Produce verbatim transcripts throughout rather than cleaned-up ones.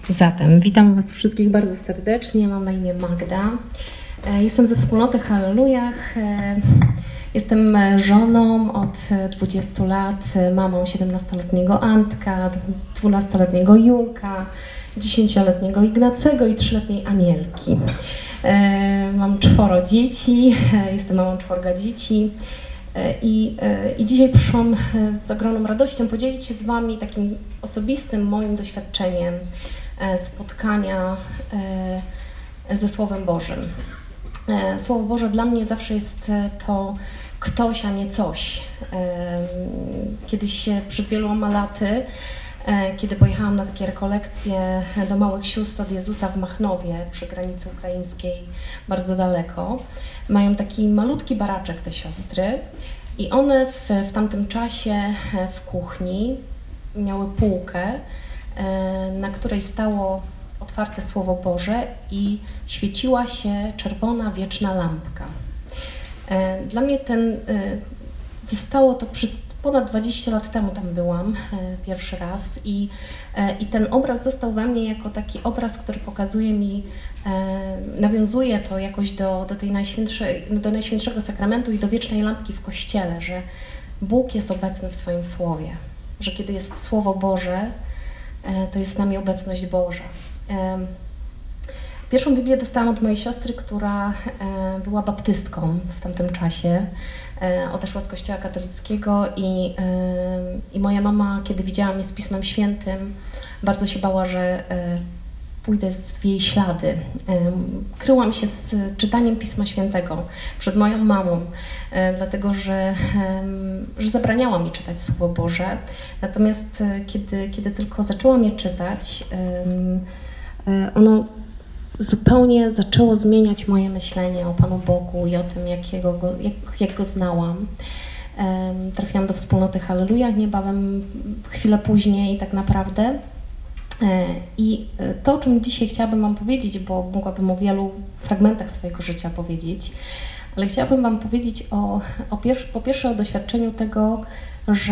Zatem witam Was wszystkich bardzo serdecznie, mam na imię Magda. Jestem ze wspólnoty Hallelujah. Jestem żoną od dwudziestu lat, mamą siedemnastoletniego Antka, dwunastoletniego Julka, dziesięcioletniego Ignacego i trzyletniej Anielki. Mam czworo dzieci, jestem mamą czworga dzieci. I, I dzisiaj przyszłam z ogromną radością podzielić się z Wami takim osobistym moim doświadczeniem spotkania ze Słowem Bożym. Słowo Boże dla mnie zawsze jest to ktoś, a nie coś. Kiedyś przed wieloma laty, kiedy pojechałam na takie rekolekcje do małych sióstr od Jezusa w Machnowie przy granicy ukraińskiej, bardzo daleko, mają taki malutki baraczek te siostry i one w, w tamtym czasie w kuchni miały półkę, na której stało otwarte Słowo Boże i świeciła się czerwona, wieczna lampka. Dla mnie ten, zostało to przez ponad dwadzieścia lat temu tam byłam pierwszy raz i, i ten obraz został we mnie jako taki obraz, który pokazuje mi, nawiązuje to jakoś do, do, tej najświętszej, do Najświętszego Sakramentu i do wiecznej lampki w Kościele, że Bóg jest obecny w swoim Słowie, że kiedy jest Słowo Boże, to jest z nami obecność Boża. Pierwszą Biblię dostałam od mojej siostry, która była baptystką w tamtym czasie. Odeszła z Kościoła katolickiego i, i moja mama, kiedy widziała mnie z Pismem Świętym, bardzo się bała, że pójdę w jej ślady. Kryłam się z czytaniem Pisma Świętego przed moją mamą, dlatego że, że zabraniała mi czytać Słowo Boże. Natomiast kiedy, kiedy tylko zaczęłam je czytać, ono zupełnie zaczęło zmieniać moje myślenie o Panu Bogu i o tym, jakiego go, jak, jak Go znałam. Trafiłam do wspólnoty Hallelujah niebawem, chwilę później tak naprawdę. I to, o czym dzisiaj chciałabym Wam powiedzieć, bo mogłabym o wielu fragmentach swojego życia powiedzieć, ale chciałabym Wam powiedzieć o, o pier- po pierwsze o doświadczeniu tego, że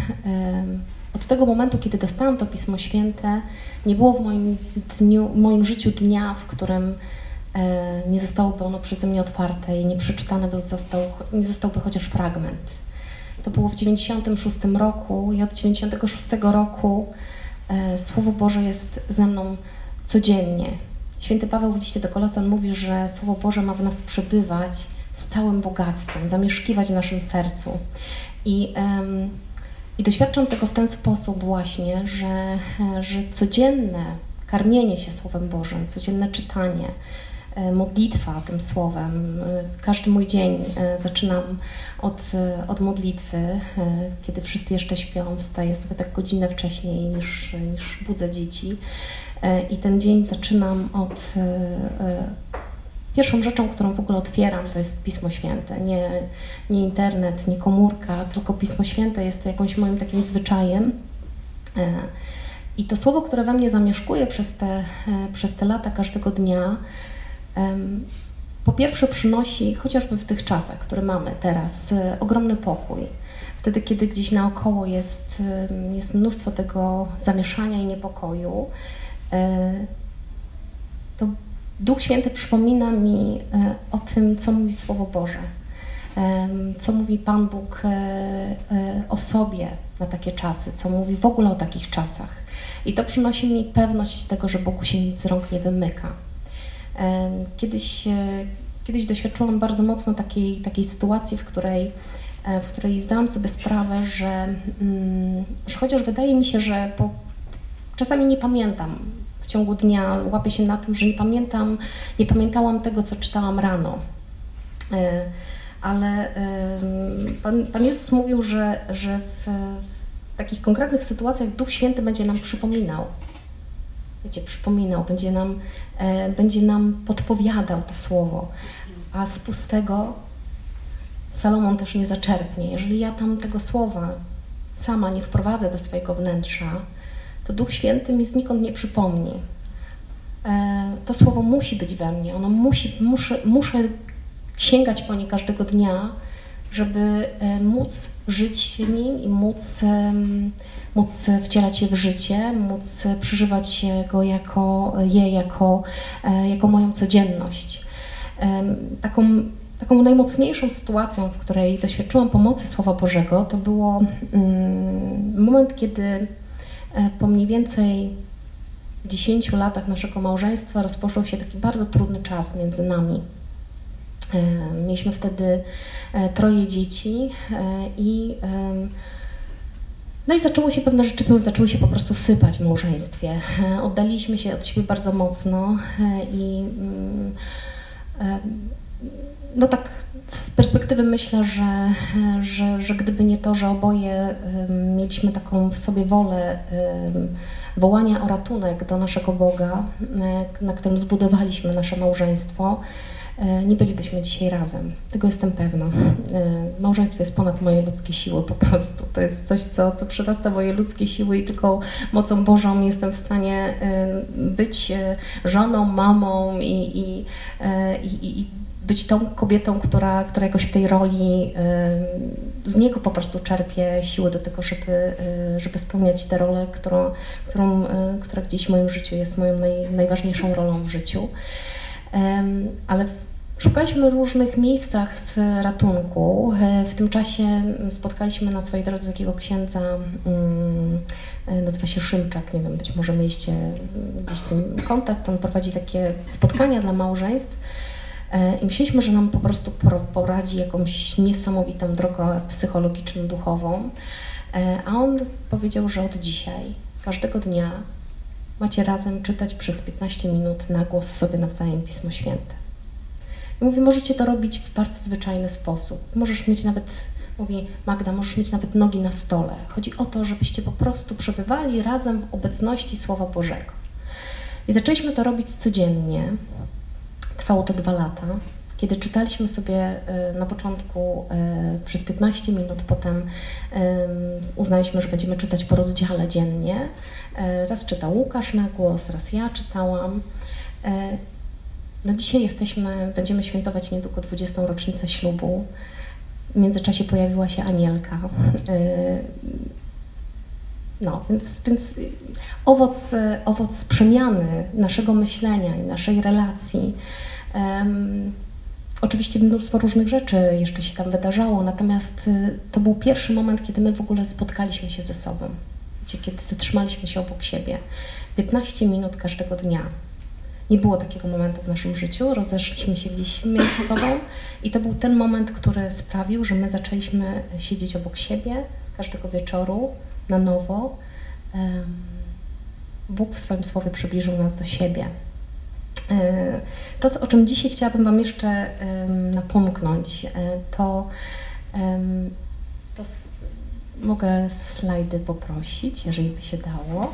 od tego momentu, kiedy dostałam to Pismo Święte, nie było w moim dniu, w moim życiu dnia, w którym nie zostałoby ono przeze mnie otwarte i nie przeczytane by został, nie zostałby chociaż fragment. To było w dziewięćdziesiątym szóstym roku i od dziewięćdziesiątego szóstego roku Słowo Boże jest ze mną codziennie. Święty Paweł w liście do Kolosan mówi, że Słowo Boże ma w nas przebywać z całym bogactwem, zamieszkiwać w naszym sercu. I, um, i doświadczam tego w ten sposób właśnie, że, że codzienne karmienie się Słowem Bożym, codzienne czytanie, modlitwa tym Słowem. Każdy mój dzień zaczynam od, od modlitwy. Kiedy wszyscy jeszcze śpią, wstaję sobie tak godzinę wcześniej niż, niż budzę dzieci. I ten dzień zaczynam od... Pierwszą rzeczą, którą w ogóle otwieram, to jest Pismo Święte. Nie, nie internet, nie komórka, tylko Pismo Święte jest jakimś moim takim zwyczajem. I to Słowo, które we mnie zamieszkuje przez te, przez te lata każdego dnia, po pierwsze przynosi, chociażby w tych czasach, które mamy teraz, ogromny pokój. Wtedy, kiedy gdzieś naokoło jest, jest mnóstwo tego zamieszania i niepokoju, to Duch Święty przypomina mi o tym, co mówi Słowo Boże, co mówi Pan Bóg o sobie na takie czasy, co mówi w ogóle o takich czasach. I to przynosi mi pewność tego, że Bogu się nic z rąk nie wymyka. Kiedyś, kiedyś doświadczyłam bardzo mocno takiej, takiej sytuacji, w której, w której zdałam sobie sprawę, że, że chociaż wydaje mi się, że po, czasami nie pamiętam w ciągu dnia, łapię się na tym, że nie pamiętam, nie pamiętałam tego, co czytałam rano. Ale Pan, Pan Jezus mówił, że, że w, w takich konkretnych sytuacjach Duch Święty będzie nam przypominał. Wiecie, przypominał, będzie nam, e, będzie nam podpowiadał to słowo, a z pustego Salomon też nie zaczerpnie. Jeżeli ja tam tego słowa sama nie wprowadzę do swojego wnętrza, to Duch Święty mi znikąd nie przypomni. E, to słowo musi być we mnie, ono musi, muszę, muszę sięgać po nie każdego dnia, żeby móc żyć w nim i móc, móc wcielać się w życie, móc przeżywać go jako, je jako, jako moją codzienność. Taką, taką najmocniejszą sytuacją, w której doświadczyłam pomocy Słowa Bożego, to było moment, kiedy po mniej więcej dziesięciu latach naszego małżeństwa rozpoczął się taki bardzo trudny czas między nami. Mieliśmy wtedy troje dzieci i, no i zaczęło się pewne rzeczy, zaczęły się po prostu sypać w małżeństwie. Oddaliśmy się od siebie bardzo mocno i no tak z perspektywy myślę, że, że, że gdyby nie to, że oboje mieliśmy taką w sobie wolę wołania o ratunek do naszego Boga, na którym zbudowaliśmy nasze małżeństwo, nie bylibyśmy dzisiaj razem. Tego jestem pewna. Małżeństwo jest ponad moje ludzkie siły po prostu. To jest coś, co, co przerasta moje ludzkie siły i tylko mocą Bożą jestem w stanie być żoną, mamą i, i, i, i być tą kobietą, która, która jakoś w tej roli z Niego po prostu czerpie siły do tego, żeby, żeby spełniać tę rolę, którą, którą, która gdzieś w moim życiu jest moją naj, najważniejszą rolą w życiu. Ale szukaliśmy w różnych miejscach z ratunku. W tym czasie spotkaliśmy na swojej drodze takiego księdza, nazywa się Szymczak, nie wiem, być może mieliście gdzieś z tym kontakt. On prowadzi takie spotkania dla małżeństw i myśleliśmy, że nam po prostu poradzi jakąś niesamowitą drogę psychologiczną, duchową. A on powiedział, że od dzisiaj, każdego dnia macie razem czytać przez piętnaście minut na głos sobie nawzajem Pismo Święte. I mówi, możecie to robić w bardzo zwyczajny sposób. Możesz mieć nawet, mówi Magda, możesz mieć nawet nogi na stole. Chodzi o to, żebyście po prostu przebywali razem w obecności Słowa Bożego. I zaczęliśmy to robić codziennie. Trwało to dwa lata. Kiedy czytaliśmy sobie na początku przez piętnaście minut, potem uznaliśmy, że będziemy czytać po rozdziale dziennie. Raz czytał Łukasz na głos, raz ja czytałam. No dzisiaj jesteśmy, będziemy świętować niedługo dwudziestą rocznicę ślubu. W międzyczasie pojawiła się Anielka. No, więc, więc owoc, owoc przemiany naszego myślenia i naszej relacji. Um, oczywiście mnóstwo różnych rzeczy jeszcze się tam wydarzało, natomiast to był pierwszy moment, kiedy my w ogóle spotkaliśmy się ze sobą. Wiecie, kiedy zatrzymaliśmy się obok siebie. piętnaście minut każdego dnia. Nie było takiego momentu w naszym życiu, rozeszliśmy się gdzieś między sobą i to był ten moment, który sprawił, że my zaczęliśmy siedzieć obok siebie każdego wieczoru na nowo. Bóg w swoim słowie przybliżył nas do siebie. To, o czym dzisiaj chciałabym Wam jeszcze napomknąć, to, to mogę slajdy poprosić, jeżeli by się dało.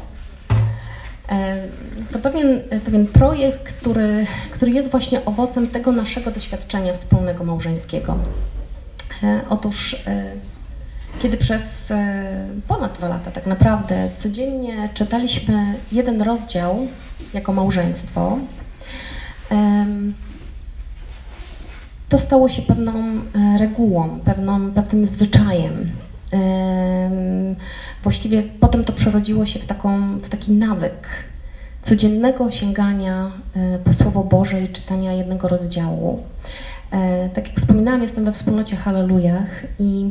To pewien, pewien projekt, który, który jest właśnie owocem tego naszego doświadczenia wspólnego małżeńskiego. Otóż kiedy przez ponad dwa lata tak naprawdę codziennie czytaliśmy jeden rozdział jako małżeństwo, to stało się pewną regułą, pewną, pewnym zwyczajem. Właściwie potem to przerodziło się w, taką, w taki nawyk codziennego sięgania po Słowo Boże i czytania jednego rozdziału. Tak jak wspominałam, jestem we wspólnocie Hallelujah i,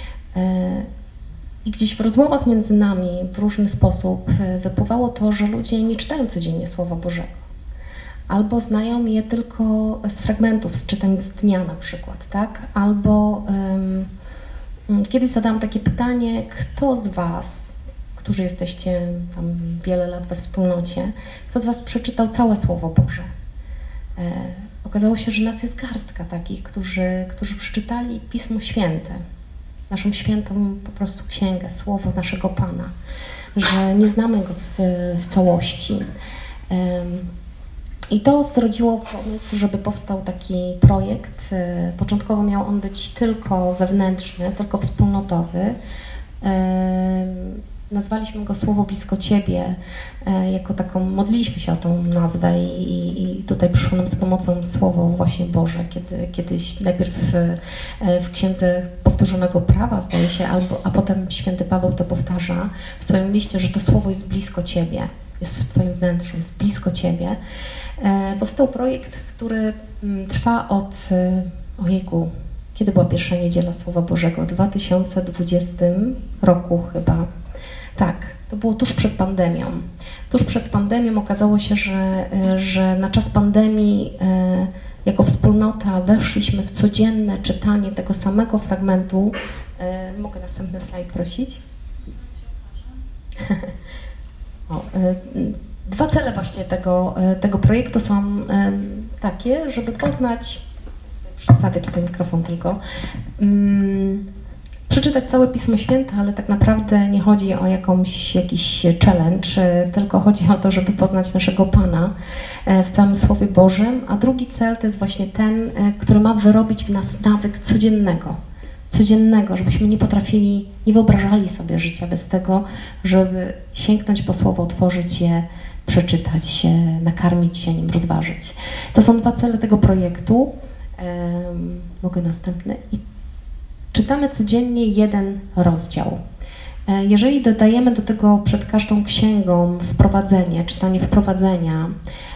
i gdzieś w rozmowach między nami w różny sposób wypływało to, że ludzie nie czytają codziennie Słowa Bożego. Albo znają je tylko z fragmentów, z czytań z dnia na przykład, tak? Albo um, kiedyś zadałam takie pytanie, kto z Was, którzy jesteście tam wiele lat we wspólnocie, kto z Was przeczytał całe Słowo Boże? E, okazało się, że nas jest garstka takich, którzy, którzy przeczytali Pismo Święte, naszą świętą po prostu księgę, Słowo naszego Pana, że nie znamy go w, w całości. E, I to zrodziło pomysł, żeby powstał taki projekt. Początkowo miał on być tylko wewnętrzny, tylko wspólnotowy. nazwaliśmy go Słowo blisko Ciebie, jako taką, modliliśmy się o tą nazwę i, i tutaj przyszło nam z pomocą Słowo właśnie Boże, kiedy kiedyś najpierw w, w Księdze Powtórzonego Prawa, zdaje się, albo, a potem święty Paweł to powtarza w swoim liście, że to Słowo jest blisko Ciebie, jest w Twoim wnętrzu, jest blisko Ciebie. Powstał projekt, który trwa od, ojejku, kiedy była pierwsza niedziela Słowa Bożego? W dwa tysiące dwudziestym roku chyba. Tak, to było tuż przed pandemią. Tuż przed pandemią okazało się, że, że na czas pandemii jako wspólnota weszliśmy w codzienne czytanie tego samego fragmentu. Mogę następny slajd prosić? O, dwa cele właśnie tego, tego projektu są takie, żeby poznać, przedstawię tutaj mikrofon tylko, um, przeczytać całe Pismo Święte, ale tak naprawdę nie chodzi o jakąś, jakiś challenge, tylko chodzi o to, żeby poznać naszego Pana w całym Słowie Bożym, a drugi cel to jest właśnie ten, który ma wyrobić w nas nawyk codziennego, codziennego, żebyśmy nie potrafili, nie wyobrażali sobie życia bez tego, żeby sięgnąć po Słowo, otworzyć je, przeczytać się, nakarmić się nim, rozważyć. To są dwa cele tego projektu. Um, mogę następny. I czytamy codziennie jeden rozdział. Jeżeli dodajemy do tego przed każdą księgą wprowadzenie, czytanie wprowadzenia,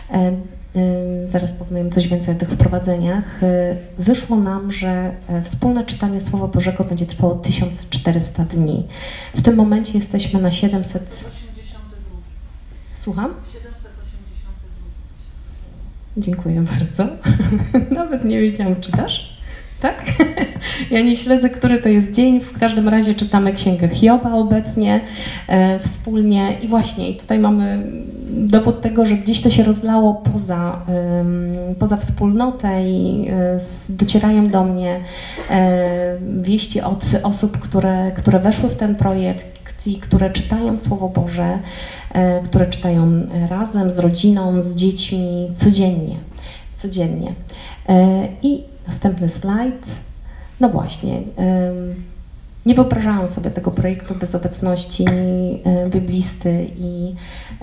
zaraz powiem coś więcej o tych wprowadzeniach, wyszło nam, że wspólne czytanie Słowa Bożego będzie trwało tysiąc czterysta dni. W tym momencie jesteśmy na siedemset... osiemdziesiąty drugi. Słucham? siedemset osiemdziesiąty drugi. Dziękuję bardzo. Nawet nie wiedziałam, czytasz? Tak? Ja nie śledzę, który to jest dzień. W każdym razie czytamy Księgę Hioba obecnie e, wspólnie i właśnie i tutaj mamy dowód tego, że gdzieś to się rozlało poza, e, poza wspólnotę i e, docierają do mnie e, wieści od osób, które, które weszły w ten projekt i które czytają Słowo Boże, e, które czytają razem z rodziną, z dziećmi codziennie. codziennie. E, I następny slajd. No właśnie, nie wyobrażałam sobie tego projektu bez obecności biblisty, i,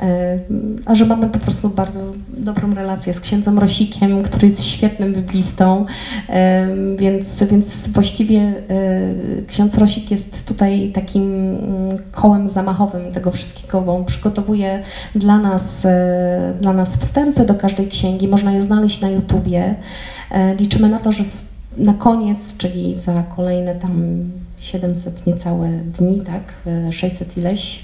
a że mamy po prostu bardzo dobrą relację z księdzem Rosikiem, który jest świetnym biblistą, więc, więc właściwie ksiądz Rosik jest tutaj takim kołem zamachowym tego wszystkiego, bo on przygotowuje dla nas, dla nas wstępy do każdej księgi, można je znaleźć na YouTubie. Liczymy na to, że na koniec, czyli za kolejne tam siedemset niecałe dni, tak, sześćset ileś,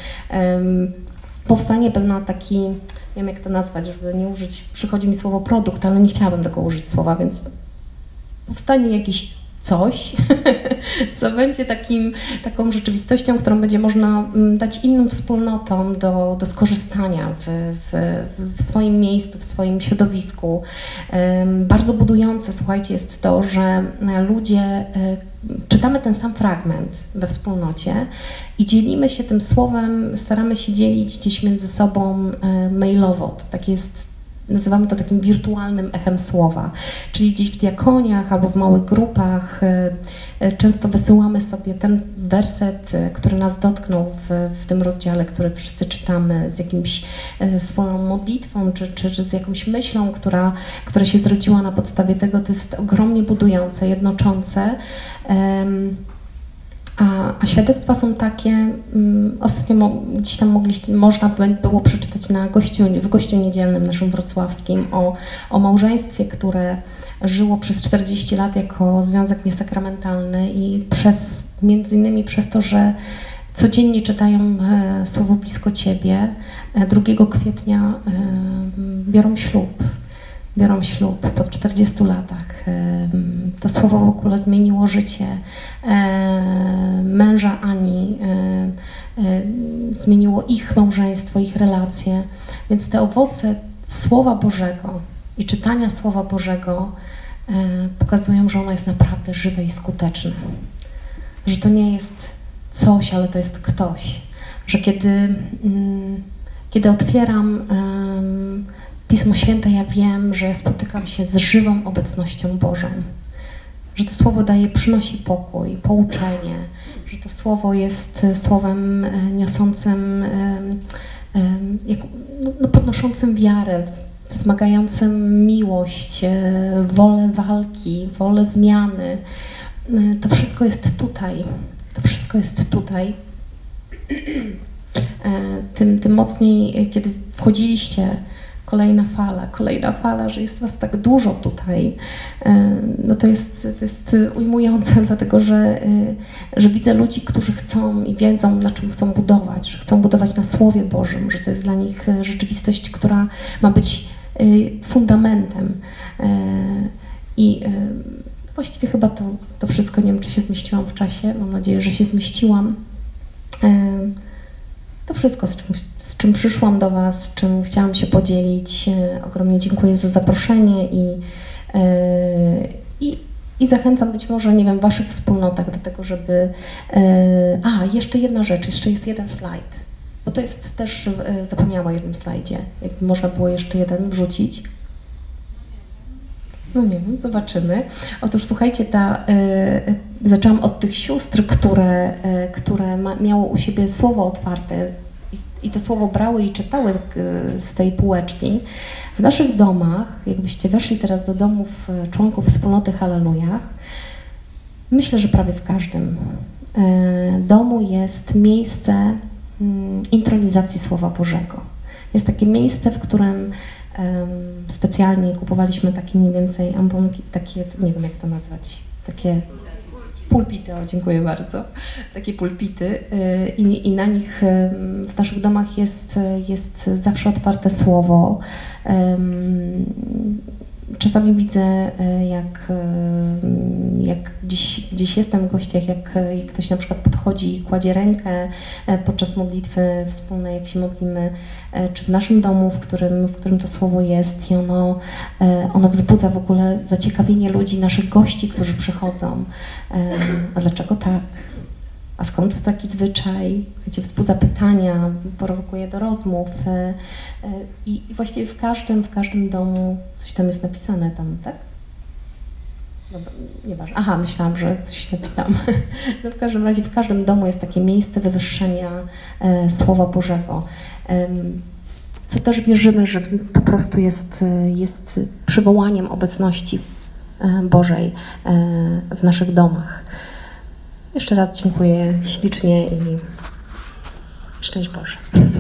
powstanie pewna taki, nie wiem jak to nazwać, żeby nie użyć, przychodzi mi słowo produkt, ale nie chciałabym tego użyć słowa, więc powstanie jakiś coś, co będzie takim, taką rzeczywistością, którą będzie można dać innym wspólnotom do, do skorzystania w, w, w swoim miejscu, w swoim środowisku. Bardzo budujące, słuchajcie, jest to, że ludzie czytamy ten sam fragment we wspólnocie i dzielimy się tym słowem, staramy się dzielić gdzieś między sobą mailowo. To tak jest, nazywamy to takim wirtualnym echem słowa, czyli gdzieś w diakoniach albo w małych grupach często wysyłamy sobie ten werset, który nas dotknął w, w tym rozdziale, który wszyscy czytamy, z jakimś swoją modlitwą, czy, czy, czy z jakąś myślą, która, która się zrodziła na podstawie tego. To jest ogromnie budujące, jednoczące. A, a świadectwa są takie, um, ostatnio mo, gdzieś tam mogliście, można było przeczytać na gościu, w gościu niedzielnym naszym wrocławskim o, o małżeństwie, które żyło przez czterdzieści lat jako związek niesakramentalny i przez, między innymi przez to, że codziennie czytają e, Słowo blisko Ciebie, e, drugiego kwietnia e, biorą ślub. biorą ślub po czterdziestu latach. To słowo w ogóle zmieniło życie męża Ani, zmieniło ich małżeństwo, ich relacje. Więc te owoce Słowa Bożego i czytania Słowa Bożego pokazują, że ono jest naprawdę żywe i skuteczne. Że to nie jest coś, ale to jest ktoś. Że kiedy, kiedy otwieram Pismo Święte, ja wiem, że ja spotykam się z żywą obecnością Bożą. że to słowo daje, przynosi pokój, pouczenie, że to słowo jest słowem niosącym, jak, no, podnoszącym wiarę, wzmagającym miłość, wolę walki, wolę zmiany. To wszystko jest tutaj. To wszystko jest tutaj. Tym, tym mocniej, kiedy wchodziliście, kolejna fala, kolejna fala, że jest was tak dużo tutaj, no to jest, to jest ujmujące, dlatego że, że widzę ludzi, którzy chcą i wiedzą, na czym chcą budować, że chcą budować na Słowie Bożym, że to jest dla nich rzeczywistość, która ma być fundamentem. I właściwie chyba to, to wszystko, nie wiem, czy się zmieściłam w czasie, mam nadzieję, że się zmieściłam. To wszystko, z czym, z czym przyszłam do was, z czym chciałam się podzielić. Ogromnie dziękuję za zaproszenie i, i, i zachęcam być może, nie wiem, w waszych wspólnotach do tego, żeby... A, jeszcze jedna rzecz, jeszcze jest jeden slajd, bo to jest też, zapomniałam o jednym slajdzie, jakby można było jeszcze jeden wrzucić. No nie wiem, zobaczymy. Otóż słuchajcie, ta, y, zaczęłam od tych sióstr, które, y, które ma, miało u siebie słowo otwarte i, i to słowo brały i czytały y, z tej półeczki. W naszych domach, jakbyście weszli teraz do domów y, członków wspólnoty Hallelujah, myślę, że prawie w każdym y, domu jest miejsce y, intronizacji Słowa Bożego. Jest takie miejsce, w którym specjalnie kupowaliśmy takie mniej więcej ambonki, takie, nie wiem jak to nazwać, takie pulpity, o dziękuję bardzo, takie pulpity i, i na nich w naszych domach jest, jest zawsze otwarte słowo. Czasami widzę, jak, jak gdzieś, gdzieś jestem w gościach, jak, jak ktoś na przykład podchodzi i kładzie rękę podczas modlitwy wspólnej, jak się modlimy, czy w naszym domu, w którym, w którym to słowo jest i ono, ono wzbudza w ogóle zaciekawienie ludzi, naszych gości, którzy przychodzą. A dlaczego tak? A skąd taki zwyczaj? Wiecie, wzbudza pytania, prowokuje do rozmów i, i właściwie w każdym, w każdym domu coś tam jest napisane tam, tak? Dobra, nieważne. Aha, myślałam, że coś napisałam. No w każdym razie w każdym domu jest takie miejsce wywyższenia e, Słowa Bożego. E, co też wierzymy, że po prostu jest, jest przywołaniem obecności e, Bożej e, w naszych domach. Jeszcze raz dziękuję ślicznie i szczęść Boże.